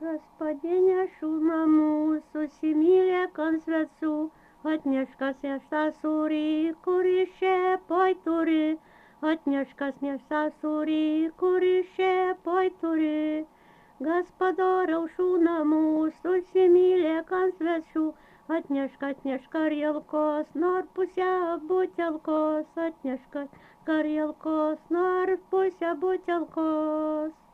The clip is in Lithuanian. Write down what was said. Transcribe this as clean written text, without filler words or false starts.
Gospodine šūna mūsų, simylėk ant svečių, atneškas neštą sūrį, kurį šepoj turi, atneškas neštą sūrį, kurį šepoj turi. Gaspadoriau šūna mūsų, simylėk ant svečių, atneškas karjelkos, nor pusę butelkos, atneškas karjelkos, nor pusę butelkos.